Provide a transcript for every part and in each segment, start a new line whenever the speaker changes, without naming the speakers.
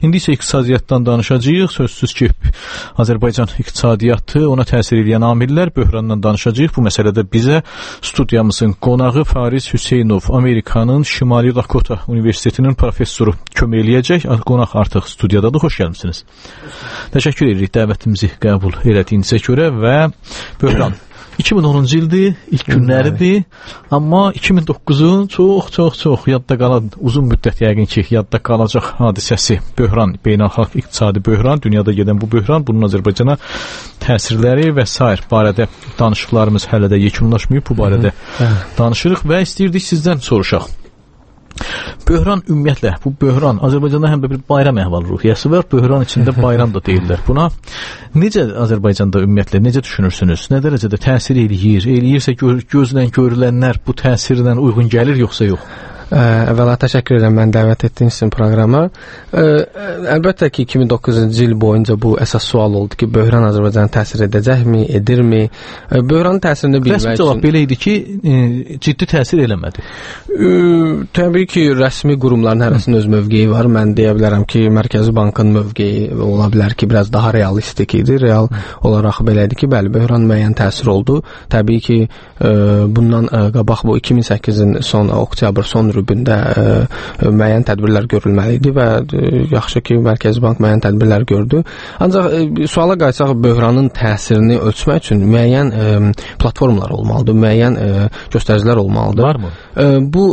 İndi isə iqtisadiyyatdan danışacağıq. Sözsüz ki, Azərbaycan iqtisadiyyatı, ona təsir edən amillər, böhrandan danışacağıq. Bu məsələdə bizə studiyamızın qonağı Fariz Hüseynov, Amerikanın Şimali Dakota Universitetinin professoru kömək eləyəcək. Qonaq artıq studiyadadır. Xoş gəlmisiniz. Təşəkkür edirik dəvətimizi qəbul elədiyinizə görə və böhran 2010-cu ildir, ilk günləridir, amma 2009-un çox yadda qalan, uzun müddət yəqin ki, yadda qalacaq hadisəsi, böhran, beynəlxalq iqtisadi böhran, dünyada gedən bu böhran, bunun Azərbaycana təsirləri və s. barədə danışıqlarımız hələ də yekunlaşmayıb, bu barədə danışırıq və istəyirdik sizdən soruşaq. Böhran ümumiyyətlə, bu böhran Azərbaycanda həm də bir bayram əhval-ruhiyyəsi var, böhran içində bayram da deyirlər. Buna necə Azərbaycanda ümumiyyətlə, necə düşünürsünüz? Nə dərəcədə təsir eləyir? Eləyirsə gözlə görülənlər bu təsirlə uyğun gəlir, yoxsa yox?
Əvvəla təşəkkür edirəm mən dəvət etdiyiniz üçün proqrama. Əlbəttə ki, 2009-cu il boyunca bu əsas sual oldu ki, böhran Azərbaycana təsir edəcəkmi, edirmi? Böhranın təsirini bilmək üçün...
Rəsmi cavab belə idi ki, ciddi təsir eləmədi.
Təbii ki, rəsmi qurumların hərəsinin öz mövqeyi var. Mən deyə bilərəm ki, Mərkəzi Bankın mövqeyi ola bilər ki, biraz daha realistik idi. Real olaraq belə idi ki, bəli, böhran müəyyən təsir oldu. Təbii ki, bundan qabaq bu 2008-in oktyabr son rübündə müəyyən tədbirlər görülməli idi və yaxşı ki, Mərkəzi Bank müəyyən tədbirlər gördü. Ancaq suala qayıtsaq, böhranın təsirini ölçmək üçün müəyyən platformlar olmalıdır, müəyyən göstəricilər olmalıdır.
Varmı?
Bu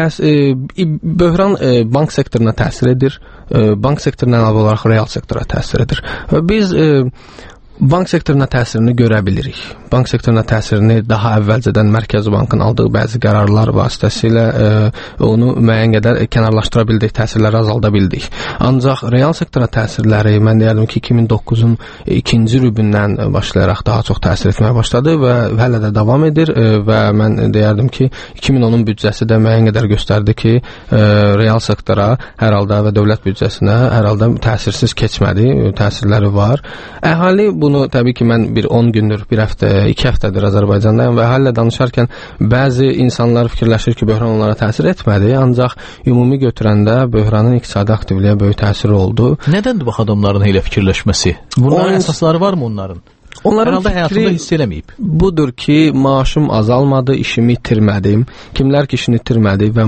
böhran bank sektoruna təsir edir, bank sektoruna əlavə olaraq real sektora təsir edir. Biz bank sektoruna təsirini görə bilirik. Bank sektoruna təsirini daha əvvəlcədən Mərkəzi Bankın aldığı bəzi qərarlar vasitəsilə onu müəyyən qədər kənarlaşdıra bildik, təsirləri azalda bildik. Ancaq real sektora təsirləri, mən deyərdim ki, 2009-un ikinci rübündən başlayaraq daha çox təsir etməyə başladı və hələ də davam edir və mən deyərdim ki, 2010-un büdcəsi də müəyyən qədər göstərdi ki, real sektora hər halda və dövlət büdcəsinə hər halda təsirsiz keçmədi, təsirləri var. Əhali bunu təbii ki, mən bir 10 gündür, bir həftə, 2 həftədir Azərbaycandayım və hələ danışarkən bəzi insanlar fikirləşir ki, böhran onlara təsir etmədi, ancaq ümumi götürəndə böhranın iqtisadi aktivliyə böyük təsiri oldu.
Nədəndir bax adamların elə fikirləşməsi? Bunların əsasları varmı onların?
Onların
həyatında hiss eləməyib.
Budur ki, maaşım azalmadı, işimi itirmədim. Kimlər ki, işini itirmədi və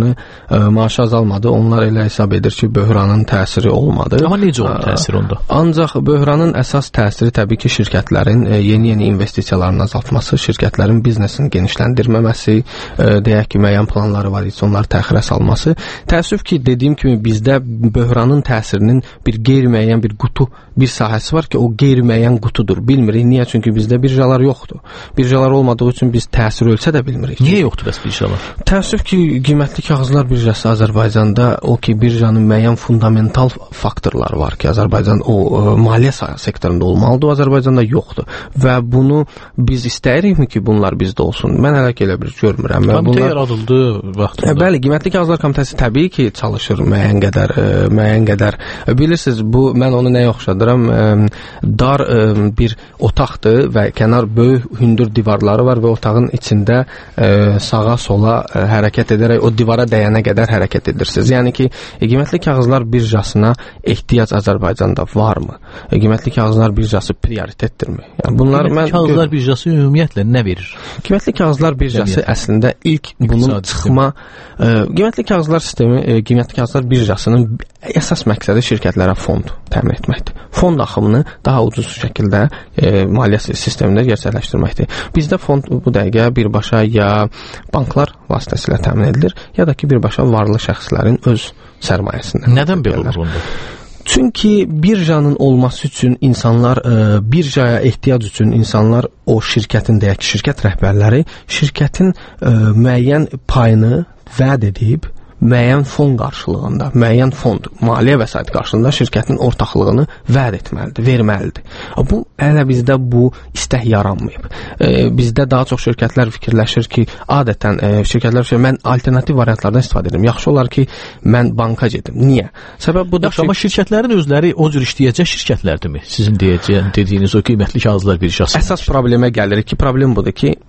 maaşı azalmadı, onlar elə hesab edir ki, böhranın təsiri olmadı.
Amma necə oldu təsir onda?
Ancaq böhranın əsas təsiri təbii ki, şirkətlərin yeni investisiyalarını azaltması, şirkətlərin biznesini genişləndirməməsi, deyək ki, müəyyən planları var idi, onları təxirə salması. Təəssüf ki, dediyim kimi, bizdə böhranın təsirinin bir qeyri-müəyyən bir qutu, bir sahəsi var ki, o qeyri-müəyyən qutudur. Bilmirik. Niyə? Çünki bizdə birjalar yoxdur. Birjalar olmadığı üçün biz təsir ölsə də bilmirik.
Niyə yoxdur bəs birjalar?
Təəssüf ki, qiymətli kağızlar birjası Azərbaycanda o ki, birjanın müəyyən fundamental faktorları var ki, Azərbaycan o maliyyə sektorunda olmalıdır, o Azərbaycanda yoxdur. Və bunu biz istəyirikmi ki, bunlar bizdə olsun? Mən hələ ki, elə bir görmürəm.
Komitə yaradıldı vaxtında.
Bəli, qiymətli kağızlar komitəsi təbii ki, çalışır müəyyən qədər. Bilirsiniz, bu mən onu nəyə oxşadıram? Dar bir otaqdır və kənar böyük hündür divarları var və otağın içində sağa sola hərəkət edərək o divara dəyənə qədər hərəkət edirsiniz. Yəni ki, qiymətli kağızlar birjasına ehtiyac Azərbaycanda varmı? Qiymətli kağızlar birjası prioritetdirmi? Yəni bunlar
kağızlar birjası ümumiyyətlə nə verir?
Qiymətli kağızlar birjası əslində ilk bunun çıxma qiymətli kağızlar sistemi, qiymətli kağızlar birjasının əsas məqsədi şirkətlərə fond təmin etməkdir. Fond axımını daha ucuz şəkildə maliyyə sistemində gerçəkləşdirməkdir. Bizdə fond bu dəqiqə birbaşa ya banklar vasitəsilə təmin edilir, ya da ki, birbaşa varlı şəxslərin öz sərmayəsindən.
Nədən belə olur bunda?
Çünki birjanın olması üçün insanlar, birjaya ehtiyac üçün insanlar o şirkətin, deyək ki, şirkət rəhbərləri şirkətin müəyyən payını vəd edib, müəyyən fond qarşılığında, müəyyən fond, maliyyə vəsait qarşılığında şirkətin ortaqlığını vəd etməlidir, verməlidir. Bu, hələ bizdə bu istək yaranmayıb. Bizdə daha çox şirkətlər fikirləşir ki, adətən şirkətlər fikirləşir, mən alternativ variantlardan istifadə edirəm. Yaxşı olar ki, mən banka gedim. Niyə? Səbəb budur ki...
Amma şirkətlərin özləri o cür işləyəcək şirkətlərdirmi? Sizin dediyiniz o qiymətli kağızlar birjası.
Əsas problemə gəlirik ki, problem budur ki,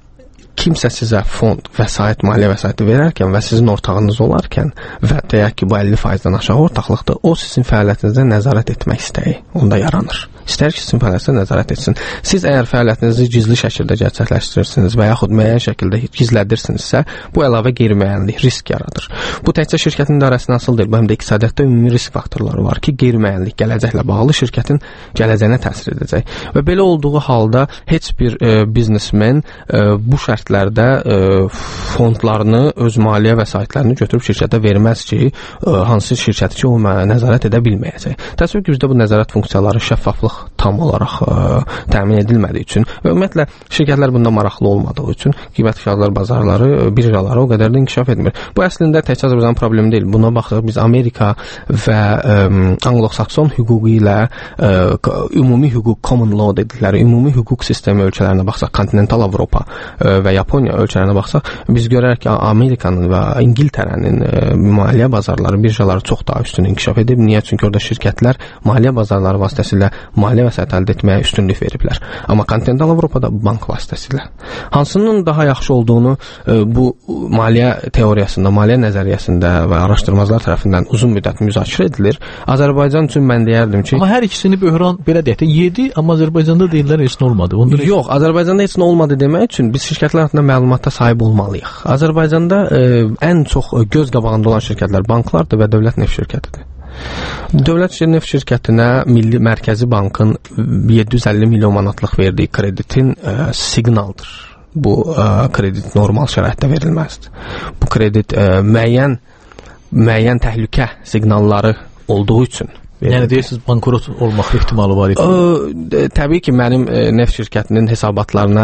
kimsə sizə fond, vəsait, maliyyə vəsaiti verərkən və sizin ortağınız olarkən və deyək ki, bu 50%-dən aşağı ortaqlıqdır, o sizin fəaliyyətinizə nəzarət etmək istəyi onda yaranır. İstər ki, sizin fəaliyyətinizə nəzarət etsin. Siz əgər fəaliyyətinizi gizli şəkildə gerçəkləşdirirsiniz və yaxud müəyyən şəkildə gizlədirsinizsə, bu əlavə qeyri-müəyyənlik, risk yaradır. Bu təkcə şirkətin idarəsinə asılı deyil, bu həm də iqtisadiyyatda ümumi risk faktorları var ki, qeyri-müəyyənlik gələcəklə bağlı şirkətin gələcəyinə təsir edəcək. Və belə olduğu halda heç bir biznesmen bu şərtlərdə fondlarını, öz maliyyə vəsaitlərini götürüb şirkətə verməz ki, hansı şirkəti ki, o nəzarət edə bilməyəcək. Təəssüf ki, bizdə bu nəzarət funksiyaları şəffaflıq tam olaraq təmin edilmədiyi üçün və ümumiyyətlə şirkətlər bunda maraqlı olmadığı üçün qiymət kağızlar bazarları, birjaları o qədər də inkişaf etmir. Bu əslində təkcə Azərbaycan problemi deyil. Buna baxsaq biz Amerika və Anglo-Sakson hüququ ilə ümumi hüquq, common law dedikləri ümumi hüquq sistemi ölkələrinə baxsaq, kontinental Avropa və Yaponiya ölkələrinə baxsaq, biz görərək ki, Amerikanın və İngiltərənin maliyyə bazarları, birjaları çox daha üstün inkişaf edib. Niyə? Çünki orada şirkətlər maliyyə bazarları vasitəsilə maliyyə vəsait əldə etməyə üstünlük veriblər. Amma kontinental Avropada bank vasitəsilə. Hansının daha yaxşı olduğunu bu maliyyə teoriyasında, maliyyə nəzəriyyəsində və araşdırmacılar tərəfindən uzun müddət müzakirə edilir. Azərbaycan üçün mən deyərdim ki...
Amma hər ikisini böhran belə deyək də yedi, amma Azərbaycanda deyirlər heç nə olmadı.
Yox, Azərbaycanda heç nə olmadı demək üçün biz şirkətlər haqqında məlumata sahib olmalıyıq. Azərbaycanda ən çox göz qabağında olan şirkətlər banklardır və dövlət neft şirkətidir. Dövlət neft şirkətinə Milli Mərkəzi Bankın 750 milyon manatlıq verdiyi kreditin siqnaldır. Bu kredit normal şəraitdə verilməzdir. Bu kredit müəyyən təhlükə siqnalları olduğu üçün
Yəni deyirsiniz bankrot olmaq ehtimalı var idi.
Təbii ki, mənim neft şirkətinin hesabatlarına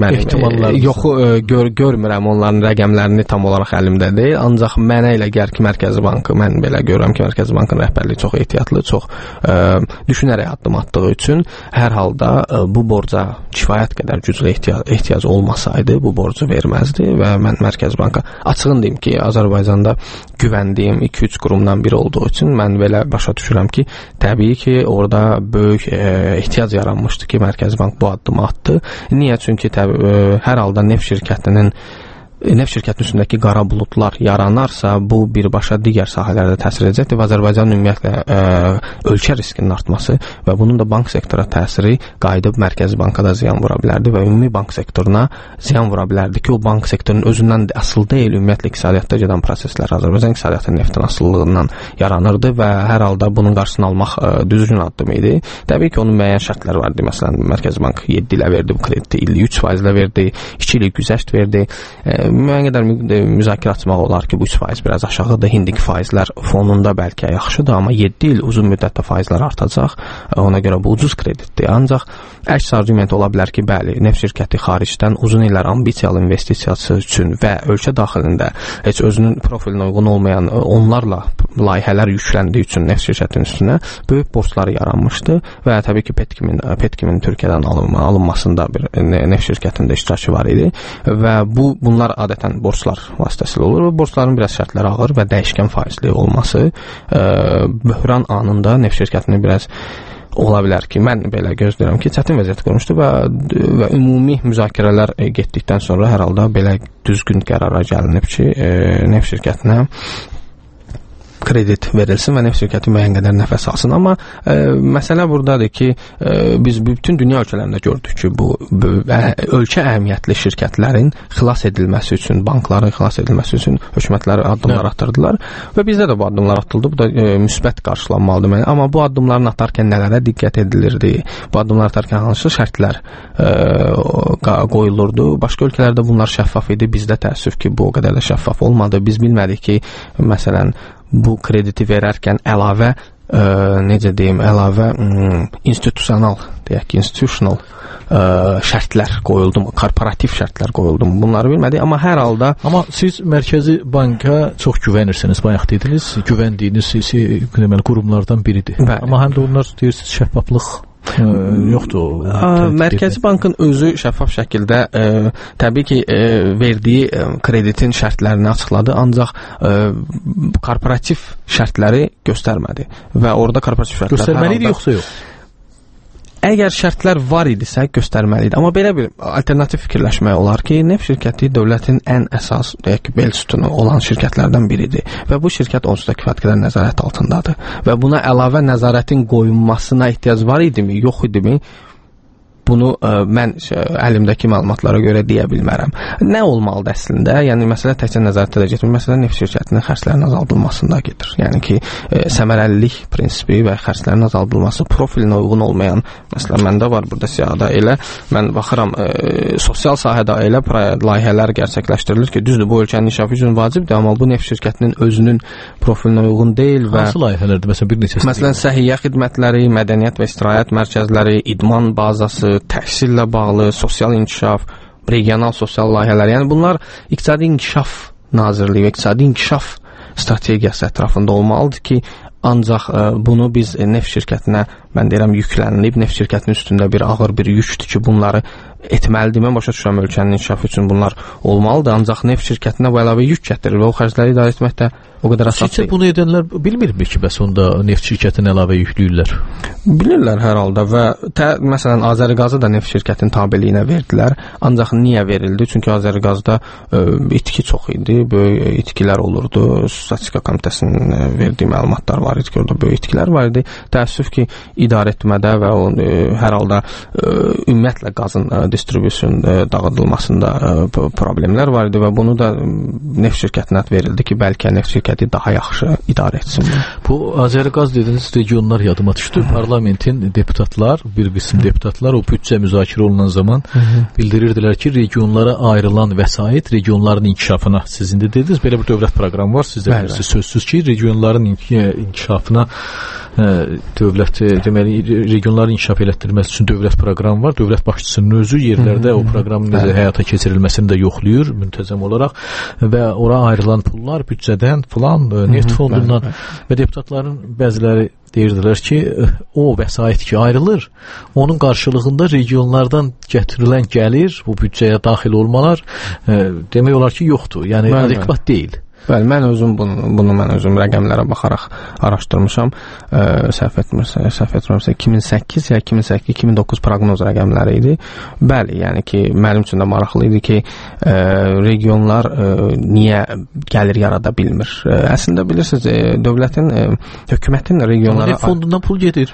görmürəm, onların rəqəmlərini tam olaraq əlimdə deyil. Ancaq mənə elə gəlir ki, Mərkəzi Bankı, mən belə görürəm ki, Mərkəzi Bankın rəhbərliyi çox ehtiyatlı, çox düşünərək addım atdığı üçün hər halda bu borca kifayət qədər güclü ehtiyac olmasaydı, bu borcu verməzdi və mən Mərkəzi Banka açığın deyim ki, Azərbaycanda güvəndiyim 2-3 qurumdan biri olduğu üçün mən belə başa düşürəm ki, təbii ki, orada böyük ehtiyac yaranmışdı ki, Mərkəzi Bank bu addımı atdı. Niyə? Çünki hər halda neft şirkətinin üstündəki qara buludlar yaranarsa, bu birbaşa digər sahələrdə təsir edəcəkdir və Azərbaycanın ümumiyyətlə ölkə riskinin artması və bunun da bank sektora təsiri qayıdıb Mərkəzi Banka da ziyan vura bilərdi və ümumi bank sektoruna ziyan vura bilərdi ki, o bank sektorunun özündən asılı deyil, ümumiyyətlə iqtisadiyyatda gedən proseslər Azərbaycan iqtisadiyyatı neftin asıllığından yaranırdı və hər halda bunun qarşısını almaq düzgün addım idi. Təbii ki, onun müəyyən şərtləri vardı. Məsələn, Mərkəzi Bank 7 ilə verdi bu krediti, illik 3% verdi, 2 illik güzəşt verdi. Müəyyən qədər müzakirə açmaq olar ki, bu 3% biraz aşağıdır, indiki faizlər fonunda bəlkə yaxşıdır, amma 7 il uzun müddətdə faizlər artacaq, ona görə bu ucuz kreditdir. Ancaq əks arqument ola bilər ki, bəli, neft şirkəti xaricdən uzun illər ambisiyalı investisiyası üçün və ölkə daxilində heç özünün profilinə uyğun olmayan onlarla layihələr yükləndiyi üçün neft şirkətinin üstünə böyük borcları yaranmışdı və təbii ki, Petkimin Türkiyədən alınmasında bir neft şirkətində iştirakı var idi və bunlar adətən borclar vasitəsilə olur və borcların biraz şərtləri ağır və dəyişkən faizli olması böhran anında neft şirkətini biraz ola bilər ki, mən belə gözləyirəm ki, çətin vəziyyət qurmuşdu və ümumi müzakirələr getdikdən sonra hər halda belə düzgün qərara gəlinib ki, neft şirkətinə kredit verilsin və neft şirkəti müəyyən qədər nəfəs alsın. Amma məsələ buradadır ki, biz bütün dünya ölkələrində gördük ki, bu ölkə əhəmiyyətli şirkətlərin xilas edilməsi üçün, bankların xilas edilməsi üçün hökumətlər addımlar atırdılar və bizdə də bu addımlar atıldı. Bu da müsbət qarşılanmalıdır. Amma bu addımların atarkən nələrə diqqət edilirdi? Bu addımlar atarkən hansı şərtlər qoyulurdu? Başqa ölkələrdə bunlar şəffaf idi. Bizdə təəssüf ki, bu o qədər də şəffaf olmadı. Biz bilmədik ki, məsələn, bu krediti verərkən əlavə institusional, deyək ki, institutional şərtlər qoyuldu mu, korporativ şərtlər qoyuldu mu, bunları bilmədik, amma hər halda...
Amma siz Mərkəzi Banka çox güvənirsiniz, bayaq dediniz, güvəndiyiniz qurumlardan biridir. Bəli. Amma həm də onlar deyirsiniz, şəffaflıq yoxdur.
Mərkəzi Bankın özü şəffaf şəkildə təbii ki, verdiyi kreditin şərtlərini açıqladı, ancaq korporativ şərtləri göstərmədi və orada korporativ şərtlər
göstərməli idi yoxsa yox?
Əgər şərtlər var idisə göstərməli idi. Amma belə bir alternativ fikirləşmək olar ki, neft şirkəti dövlətin ən əsas, deyək ki, bel sütunu olan şirkətlərdən biridir və bu şirkət onsuz da kifayət qədər nəzarət altındadır və buna əlavə nəzarətin qoyulmasına ehtiyac var idimi, yox idimi? Bunu mən əlimdəki məlumatlara görə deyə bilmərəm. Nə olmalıdır əslində? Yəni məsələ təkcə nəzarətdə də getmir, məsələ neft şirkətinin xərclərinin azaldılmasında gedir. Yəni ki, səmərəlilik prinsipi və xərclərin azaldılması profilinə uyğun olmayan, məsələn, məndə var burada siyahıda elə, mən baxıram, sosial sahədə elə layihələr gerçəkləşdirilir ki, düzdür, bu ölkənin inkişafı üçün vacibdir, amma bu neft şirkətinin özünün profilinə uyğun deyil və
hansı layihələrdir? Məsələn, bir neçəsi.
Məsələn, səhiyyə xidmətləri, mədəniyyət və istirahət mərkəzləri, idman bazası, təhsillə bağlı, sosial inkişaf, regional sosial layihələr. Yəni bunlar İqtisadi İnkişaf Nazirliyi və İqtisadi İnkişaf strategiyası ətrafında olmalıdır ki, ancaq bunu biz neft şirkətinə, mən deyirəm, yüklənilib, neft şirkətinin üstündə bir ağır bir yükdür ki, bunları etməlidir. Mən başa düşürəm, ölkənin inkişafı üçün bunlar olmalıdır, ancaq neft şirkətinə bu əlavə yük gətirir və o xərcləri idarə etmək də o qədər əsas deyil.
Bunu edənlər bilmirmi ki, bəs onda neft şirkətinə əlavə yükləyirlər?
Bilirlər hər halda və məsələn, Azəriqazı da neft şirkətinin tabeliyinə verdilər. Ancaq niyə verildi? Çünki Azəriqazda itki çox idi, böyük itkilər olurdu. Statistika Komitəsinin verdiyi məlumatlar var idi ki, orada böyük itkilər var idi. Təəssüf ki, idarə etmədə və hər halda ümumiyyətlə qazın distribusiyon dağıdılmasında problemlər var idi və bunu da neft şirkətinə verildi ki, bəlkə neft şirkəti daha yaxşı idarə etsin.
Bu Azəriqaz dediyiniz regionlar yadıma düşdü. Parlamentin deputatlar, bir qism deputatlar o büdcə müzakirə olunan zaman bildirirdilər ki, regionlara ayrılan vəsait regionların inkişafına, siz indi dediniz, belə bir dövlət proqramı var, siz də bilirsiniz, sözsüz ki, regionların inkişafına dövlət, deməli, regionların inkişaf elətdirməsi üçün dövlət proqramı var. Dövlət başçısının özü yerlərdə o proqramın necə həyata keçirilməsini də yoxlayır müntəzəm olaraq və ora ayrılan pullar büdcədən filan, neft fondundan və deputatların bəziləri deyirdilər ki, o vəsait ki ayrılır, onun qarşılığında regionlardan gətirilən gəlir bu büdcəyə daxil olmalar demək olar ki, yoxdur. Yəni adekvat deyil.
Bəli, mən özüm bunu mən özüm rəqəmlərə baxaraq araşdırmışam. Səhv etmirəmsə 2008 ya 2008-2009 proqnoz rəqəmləri idi. Bəli, yəni ki, mənim üçün də maraqlı idi ki, regionlar niyə gəlir yarada bilmir? Əslində bilirsiniz, dövlətin, hökumətin regionlara
neft fondundan pul gedir.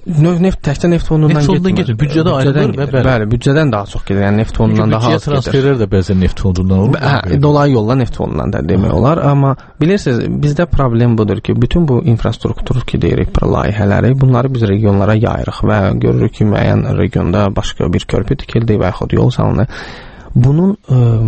Təkcə neft fondundan
gedir. Büdcədə ayrılır.
Bəli, büdcədən daha çox gedir. Yəni neft fondundan daha az gedir.
Büdcəyə transferlər də bəzən neft fondundan olur.
Dolayı yolla neft fondundan da demək olar, amma bilirsiniz, bizdə problem budur ki, bütün bu infrastruktur ki, deyirik, layihələri, bunları biz regionlara yayırıq və görürük ki, müəyyən regionda başqa bir körpü tikildi və yaxud yol salınır. Bunun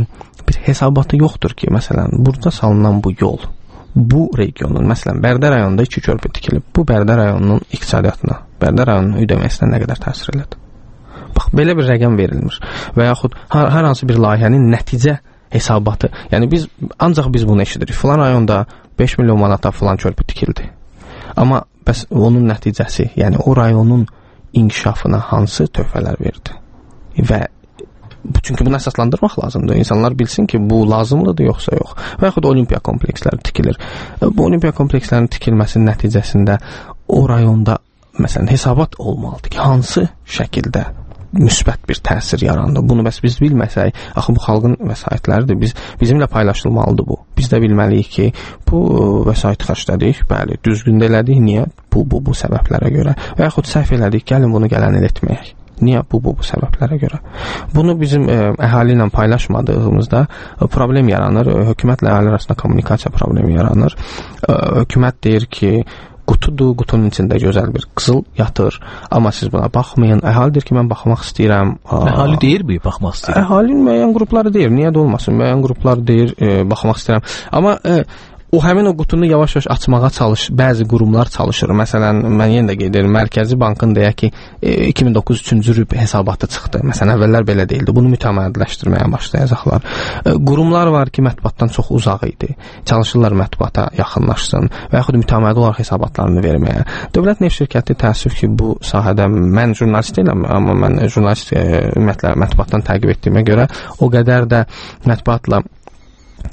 bir hesabatı yoxdur ki, məsələn, burada salınan bu yol, bu regionun, məsələn, Bərdə rayonunda 2 körpü tikilib, bu Bərdə rayonunun iqtisadiyyatına, Bərdə rayonunun ödəməsinə nə qədər təsir elədi? Bax, belə bir rəqəm verilmir və yaxud hər hansı bir layihənin nəticə hesabatı, yəni ancaq biz bunu eşidirik, filan rayonda 5 milyon manata filan körpü tikildi. Amma bəs onun nəticəsi, yəni o rayonun inkişafına hansı töhfələr verdi? Və çünki bunu əsaslandırmaq lazımdır. İnsanlar bilsin ki, bu lazımlıdır yoxsa yox. Və yaxud olimpiya kompleksləri tikilir. Bu olimpiya komplekslərinin tikilməsinin nəticəsində o rayonda məsələn hesabat olmalıdır ki, hansı şəkildə müsbət bir təsir yarandı. Bunu bəs biz bilməsək, axı bu xalqın vəsaitləridir. Bizimlə paylaşılmalıdır bu. Biz də bilməliyik ki, bu vəsait xərclədik, bəli, düzgün də elədik. Niyə? Bu səbəblərə görə. Və yaxud səhv elədik, gəlin bunu gələn il etməyək. Niyə? Bu səbəblərə görə. Bunu bizim əhali ilə paylaşmadığımızda problem yaranır. Hökumətlə əhali arasında kommunikasiya problemi yaranır. Hökumət deyir ki, qutudur, qutunun içində gözəl bir qızıl yatır, amma siz buna baxmayın. Əhali deyir ki, mən baxmaq istəyirəm.
Əhali deyir mi, baxmaq istəyirəm?
Əhalinin müəyyən qrupları deyir, niyə də olmasın? Müəyyən qruplar deyir, baxmaq istəyirəm. Amma həmin o qutunu yavaş-yavaş açmağa bəzi qurumlar çalışır. Məsələn, mən yenə də qeyd edirəm, Mərkəzi Bankın deyək ki, 2009 3-cü rüb hesabatı çıxdı. Məsələn, əvvəllər belə deyildi. Bunu mütəmadiləşdirməyə başlayacaqlar. Qurumlar var ki, mətbuatdan çox uzaq idi. Çalışırlar mətbuata yaxınlaşsın və yaxud mütəmadi olaraq hesabatlarını verməyə. Dövlət neft şirkəti təəssüf ki, bu sahədə mən jurnalist deyiləm, amma mən jurnalist ümumiyyətlə mətbuatdan təqib etdiyimə görə o qədər də mətbuatla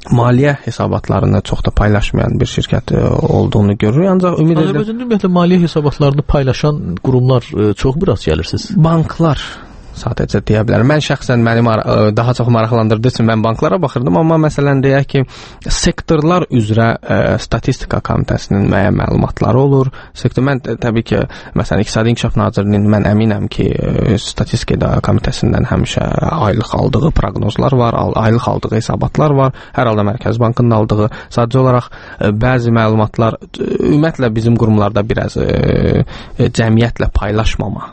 maliyyə hesabatlarını çox da paylaşmayan bir şirkət olduğunu görürük. Ancaq ümid edirəm
Azərbaycanda ümumiyyətlə maliyyə hesabatlarını paylaşan qurumlar çox bir az gəlirsiz.
Banklar sadəcə deyə bilərəm. Mən şəxsən məni daha çox maraqlandırdığı üçün mən banklara baxırdım, amma məsələn deyək ki, sektorlar üzrə statistika komitəsinin müəyyən məlumatları olur. Mən təbii ki, məsələn İqtisadi İnkişaf Nazirliyinin mən əminəm ki, statistika komitəsindən həmişə aylıq aldığı proqnozlar var, aylıq aldığı hesabatlar var. Hər halda Mərkəzi Bankın aldığı. Sadəcə olaraq bəzi məlumatlar ümumiyyətlə bizim qurumlarda biraz cəmiyyətlə paylaşmama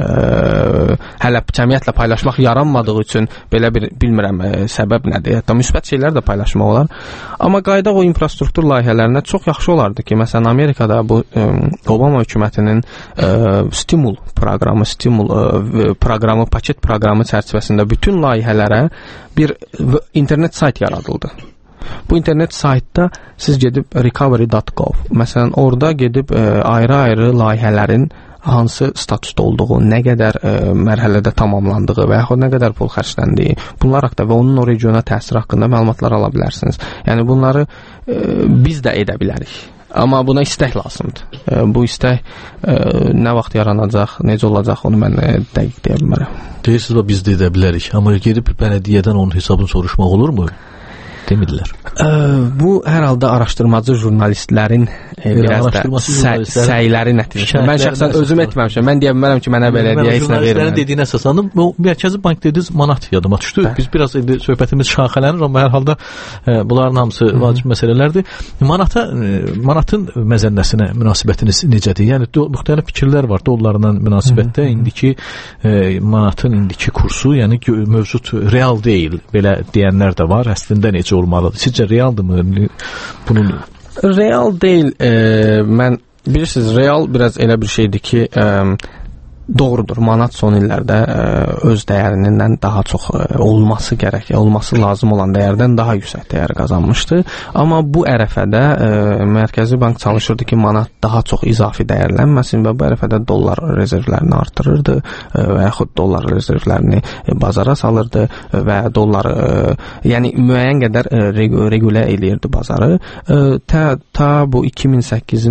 hələ cəmiyyətlə paylaşmaq yaranmadığı üçün belə bir bilmirəm səbəb nədir. Hətta müsbət şeylər də paylaşmaq olar. Amma qaydaq o infrastruktur layihələrinə çox yaxşı olardı ki, məsələn Amerikada bu Obama hökumətinin stimul proqramı, paket proqramı çərçivəsində bütün layihələrə bir internet sayt yaradıldı. Bu internet saytda siz gedib recovery.gov, məsələn orada gedib ayrı-ayrı layihələrin hansı statusda olduğu, nə qədər mərhələdə tamamlandığı və yaxud nə qədər pul xərcləndiyi, bunlar haqqında və onun o regiona təsiri haqqında məlumatlar ala bilərsiniz. Yəni bunları biz də edə bilərik. Amma buna istək lazımdır. Bu istək nə vaxt yaranacaq, necə olacaq, onu mən dəqiq deyə bilmərəm.
Deyirsiniz, biz də edə bilərik. Amma gedib bələdiyyədən onun hesabını soruşmaq olurmu? Demirlər.
Bu hər halda araşdırmacı jurnalistlərin biraz da səyləri nəticəsində. Mən şəxsən özüm etməmişəm. Mən deyə bilmərəm ki, mənə belədiyyə heç nə vermir.
Jurnalistlərin dediyinə əsaslanıb, bu Mərkəzi Bank dediniz, manat yadıma düşdü. Biz biraz indi söhbətimiz şaxələnir, amma hər halda bunların hamısı vacib məsələlərdir. Manatın məzənnəsinə münasibətiniz necədir? Yəni müxtəlif fikirlər var dollarla münasibətdə. İndiki manatın indiki kursu, yəni mövcud real deyil. Belə deyənlər də var. Əslində necə olmalıdır? Sizcə realdırmı? Bunun
real deyil. Mən bilirsiniz, real biraz elə bir şeydir ki, doğrudur. Manat son illərdə öz dəyərindən daha çox olması lazım olan dəyərdən daha yüksək dəyər qazanmışdı. Amma bu ərəfədə Mərkəzi Bank çalışırdı ki, manat daha çox izafi dəyərlənməsin və bu ərəfədə dollar rezervlərini artırırdı və yaxud dollar rezervlərini bazara salırdı və dolları yəni müəyyən qədər regulə eləyirdi bazarı. Ta bu 2008-in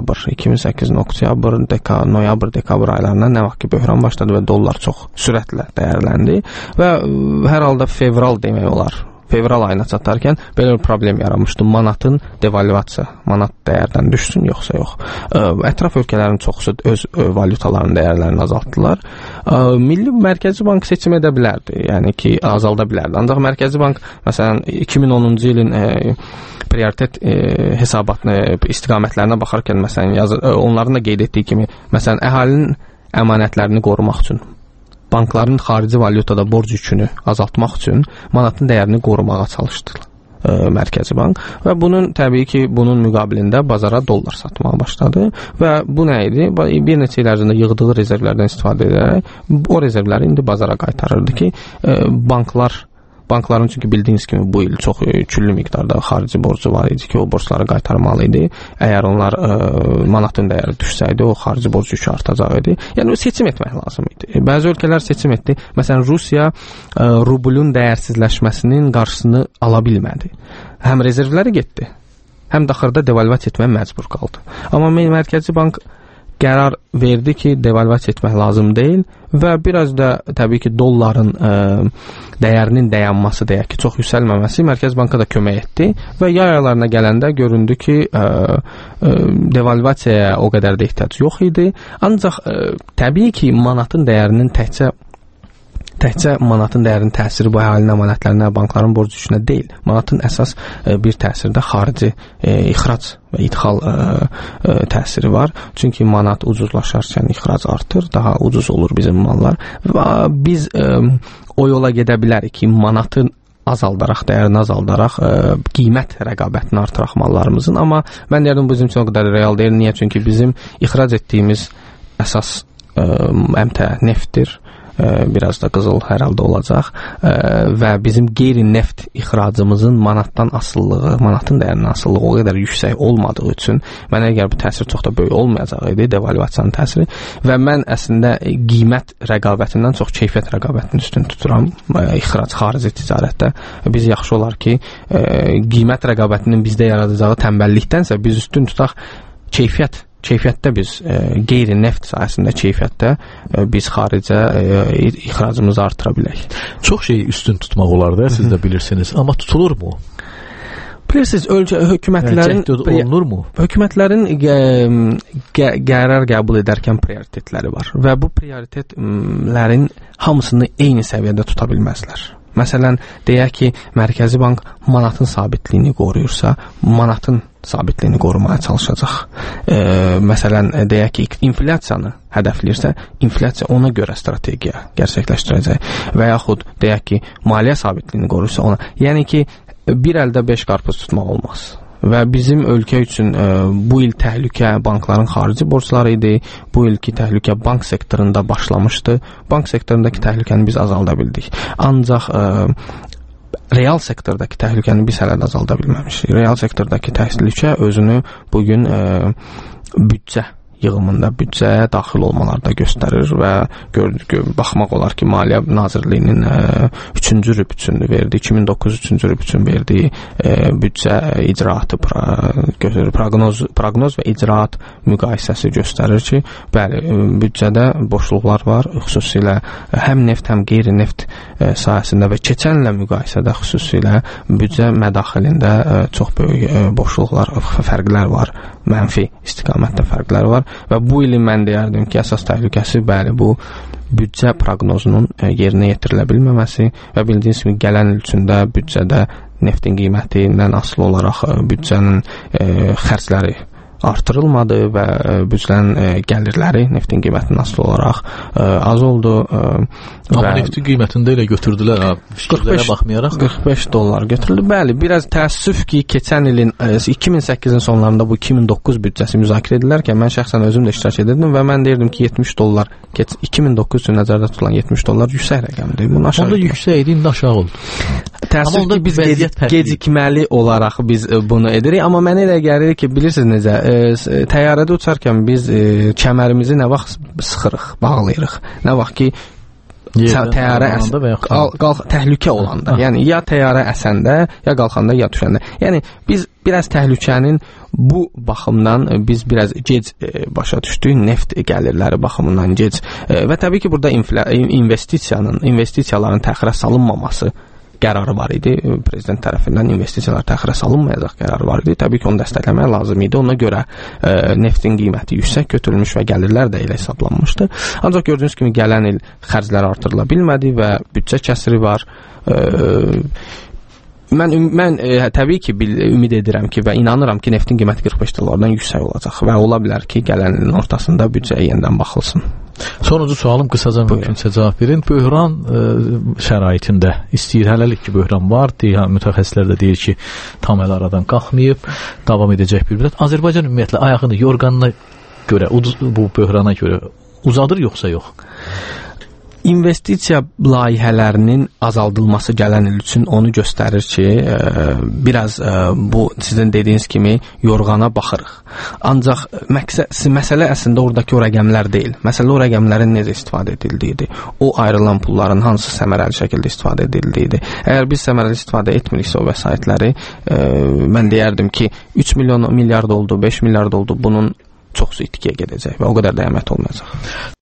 oktyabr, noyabr, dekabr aylarında nə vaxt ki böhran başladı və dollar çox sürətlə dəyərləndi və hər halda fevral demək olar. Fevral ayına çatarkən belə bir problem yaranmışdı. Manatın devalvasiya, manat dəyərdən düşsün yoxsa yox. Ətraf ölkələrin çoxusu öz valyutalarının dəyərlərini azaltdılar. Milli Mərkəzi Bank seçim edə bilərdi, yəni ki azalda bilərdi. Ancaq Mərkəzi Bank məsələn 2010-cu ilin prioritet hesabatını istiqamətlərinə baxarkən məsələn onların da qeyd etdiyi kimi məsələn əhalinin əmanətlərini qorumaq üçün, bankların xarici valyutada borc yükünü azaltmaq üçün manatın dəyərini qorumağa çalışdı Mərkəzi Bank və təbii ki, bunun müqabilində bazara dollar satmağa başladı və bu nə idi? Bir neçə il ərzində yığdığı rezervlərdən istifadə edərək o rezervləri indi bazara qaytarırdı ki, bankların çünki bildiyiniz kimi bu il çox küllü miqdarda xarici borcu var idi ki, o borcları qaytarmalı idi. Əgər onlar manatın dəyəri düşsəydi, o xarici borc yükü artacaq idi. Yəni seçim etmək lazım idi. Bəzi ölkələr seçim etdi. Məsələn, Rusiya rublun dəyərsizləşməsinin qarşısını ala bilmədi. Həm rezervləri getdi, həm də axırda devalvasiya etməyə məcbur qaldı. Amma Mərkəzi Bank qərar verdi ki, devalvasiya etmək lazım deyil və biraz da təbii ki, dolların dəyərinin dayanması deyək ki, çox yüksəlməməsi Mərkəzi Banka da kömək etdi və yay aylarına gələndə göründü ki, devalvasiyaya o qədər də ehtiyac yox idi. Ancaq təbii ki, manatın dəyərinin təkcə manatın dəyərinin təsiri bu əhalinin əmanətlərinə, bankların borc yükünə deyil. Manatın əsas bir təsiri də xarici ixrac və idxal təsiri var. Çünki manat ucuzlaşarkən ixrac artır, daha ucuz olur bizim mallar. Və biz o yola gedə bilərik ki, manatın azaldaraq, dəyərini azaldaraq qiymət rəqabətini artıraq mallarımızın. Amma mən deyirdim, bizim üçün o qədər real deyil. Niyə? Çünki bizim ixrac etdiyimiz əsas əmtə neftdir. biraz da qızıl hər halda olacaq və bizim qeyri-neft ixracımızın manatdan asılılığı, manatın dəyərinin asılılığı o qədər yüksək olmadığı üçün mənə gəlir bu təsir çox da böyük olmayacaq idi, devalvasiyanın təsiri və mən əslində qiymət rəqabətindən çox keyfiyyət rəqabətini üstün tuturam ixrac, xarici ticarətdə. Biz yaxşı olar ki, qiymət rəqabətinin bizdə yaradacağı tənbəllikdənsə biz üstün tutaq keyfiyyətdə biz qeyri-neft sahəsində keyfiyyətdə biz xaricə ixracımızı artıra bilək.
Çox şey üstün tutmaq olar da, siz də bilirsiniz. Amma tutulurmu?
Bilirsiniz, ölkə hökumətlərin
olunurmu?
Hökumətlərin qərar qəbul edərkən prioritetləri var və bu prioritetlərin hamısını eyni səviyyədə tuta bilməzlər. Məsələn, deyək ki, Mərkəzi Bank manatın sabitliyini qoruyursa, manatın sabitliyini qorumaya çalışacaq. Məsələn, deyək ki, inflyasiyanı hədəfləyirsə, inflyasiya ona görə strategiya gerçəkləşdirəcək və yaxud deyək ki, maliyyə sabitliyini qoruyursa ona. Yəni ki, bir əldə 5 qarpız tutmaq olmaz. Və bizim ölkə üçün bu il təhlükə bankların xarici borcları idi. Bu ilki təhlükə bank sektorunda başlamışdı. Bank sektorundakı təhlükəni biz azalda bildik. Ancaq real sektordakı təhlükəni biz hələ də azalda bilməmişik. Real sektordakı təhlükə özünü bugün büdcə yığımında büdcəyə daxil olmalarda göstərir və baxmaq olar ki, Maliyyə Nazirliyinin 3-cü rübüçünü verdiyi, 2009 3-cü rübüçün verdiyi büdcə icraatı proqnoz və icraat müqayisəsi göstərir ki, bəli, büdcədə boşluqlar var, xüsusilə həm neft, həm qeyri-neft sahəsində və keçənlə müqayisədə xüsusilə büdcə mədaxilində çox böyük boşluqlar, fərqlər var, mənfi istiqamətdə fərqlər var. Və bu ilin mən deyərdim ki, əsas təhlükəsi bəli bu büdcə proqnozunun yerinə yetirilə bilməməsi və bildiyiniz kimi gələn il üçündə büdcədə neftin qiymətindən asılı olaraq büdcənin xərcləri artırılmadı və büdcənin gəlirləri neftin qiymətindən asılı olaraq az oldu.
Amma neftin qiymətində elə götürdülər, fikirlərə baxmayaraq.
$45 götürüldü. Bəli, biraz təəssüf ki, keçən ilin 2008-in sonlarında bu 2009 büdcəsi müzakirə edilərkən mən şəxsən özüm də iştirak edirdim və mən deyirdim ki, $70 2009 üçün nəzərdə tutulan $70 yüksək rəqəmdir. Bunun aşağı.
Onda yüksək idi, indi aşağı oldu.
Təəssüf ki, biz gecikməli olaraq biz bunu edirik, amma mənə elə gəlir ki, bilirsiniz necə, təyyarədə uçarkən biz kəmərimizi nə vaxt sıxırıq, bağlayırıq. Nə vaxt ki, təyyarə təhlükə olanda, yəni ya təyyarə əsəndə, ya qalxanda, ya düşəndə. Yəni biz biraz təhlükənin bu baxımdan biz biraz gec başa düşdük, neft gəlirləri baxımından gec və təbii ki, burada investisiyaların təxirə salınmaması qərarı var idi. Prezident tərəfindən investisiyalar təxirə salınmayacaq qərarı var idi. Təbii ki, onu dəstəkləmək lazım idi. Ona görə neftin qiyməti yüksək götürülmüş və gəlirlər də elə hesablanmışdı. Ancaq gördüyünüz kimi gələn il xərclər artırıla bilmədi və büdcə kəsiri var. Mən təbii ki, ümid edirəm ki və inanıram ki, neftin qiyməti $45-dan yüksək olacaq və ola bilər ki, gələn ilin ortasında büdcəyə yenidən baxılsın.
Sonuncu sualım qısaca mümkünsə cavab verin. Böhran şəraitində istəyir, hələlik ki, böhran var, mütəxəssislər də deyir ki, tam hələ aradan qalxmayıb, davam edəcək bir müddət. Azərbaycan ümumiyyətlə ayağını yorğanına görə, bu böhrana görə uzadır yoxsa yox?
İnvestisiya layihələrinin azaldılması gələn il üçün onu göstərir ki, biraz bu sizin dediyiniz kimi yorğana baxırıq. Ancaq məsələ əslində oradakı o rəqəmlər deyil. Məsələ o rəqəmlərin necə istifadə edildiyidir. O ayrılan pulların hansı səmərəli şəkildə istifadə edildiyidir. Əgər biz səmərəli istifadə etmiriksə o vəsaitləri, mən deyərdim ki, 3 milyard oldu, 5 milyard oldu, bunun çoxsu itkiyə gedəcək və o qədər də əmək olmayacaq.